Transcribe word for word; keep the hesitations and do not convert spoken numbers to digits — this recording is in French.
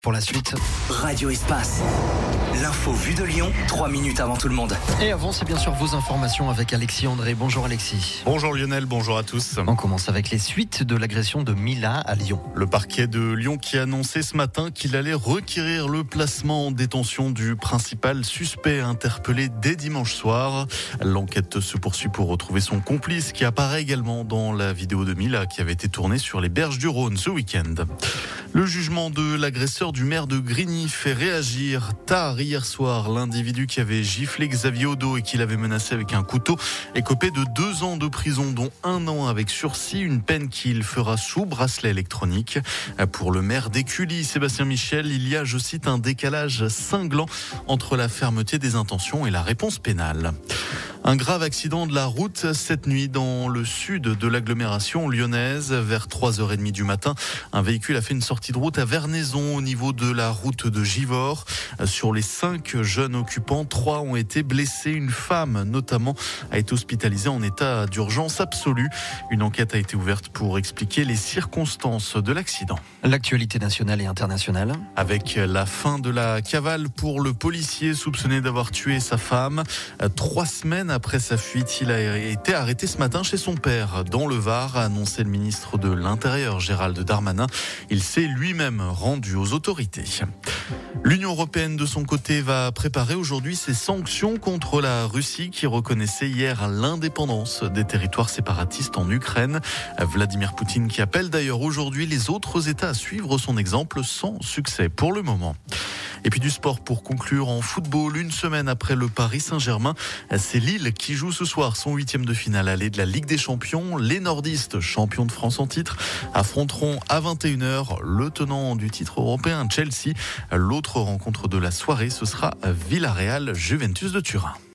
Pour la suite. Radio Espace. L'info vue de Lyon, trois minutes avant tout le monde. Et avant, c'est bien sûr vos informations avec Alexis André. Bonjour Alexis. Bonjour Lionel, bonjour à tous. On commence avec les suites de l'agression de Mila à Lyon. Le parquet de Lyon qui a annoncé ce matin qu'il allait requérir le placement en détention du principal suspect interpellé dès dimanche soir. L'enquête se poursuit pour retrouver son complice qui apparaît également dans la vidéo de Mila qui avait été tournée sur les berges du Rhône ce week-end. Le jugement de l'agresseur du maire de Grigny fait réagir. Tard hier soir, l'individu qui avait giflé Xavier Odo et qui l'avait menacé avec un couteau est copé de deux ans de prison, dont un an avec sursis, une peine qu'il fera sous bracelet électronique. Pour le maire d'Écully, Sébastien Michel, il y a, je cite, un décalage cinglant entre la fermeté des intentions et la réponse pénale. Un grave accident de la route cette nuit dans le sud de l'agglomération lyonnaise. Vers trois heures trente du matin, un véhicule a fait une sortie de route à Vernaison au niveau de la route de Givors. Sur les cinq jeunes occupants, trois ont été blessés. Une femme, notamment, a été hospitalisée en état d'urgence absolue. Une enquête a été ouverte pour expliquer les circonstances de l'accident. L'actualité nationale et internationale. Avec la fin de la cavale pour le policier soupçonné d'avoir tué sa femme. Trois semaines après sa fuite, il a été arrêté ce matin chez son père dans le Var, a annoncé le ministre de l'Intérieur Gérald Darmanin. Il s'est lui-même rendu aux autorités. L'Union européenne, de son côté, va préparer aujourd'hui ses sanctions contre la Russie qui reconnaissait hier l'indépendance des territoires séparatistes en Ukraine. Vladimir Poutine qui appelle d'ailleurs aujourd'hui les autres États à suivre son exemple sans succès pour le moment. Et puis du sport pour conclure en football. Une semaine après le Paris Saint-Germain, c'est Lille qui joue ce soir son huitième de finale aller de la Ligue des Champions. Les nordistes, champions de France en titre, affronteront à vingt et une heures le tenant du titre européen Chelsea. L'autre rencontre de la soirée, ce sera Villarreal Juventus de Turin.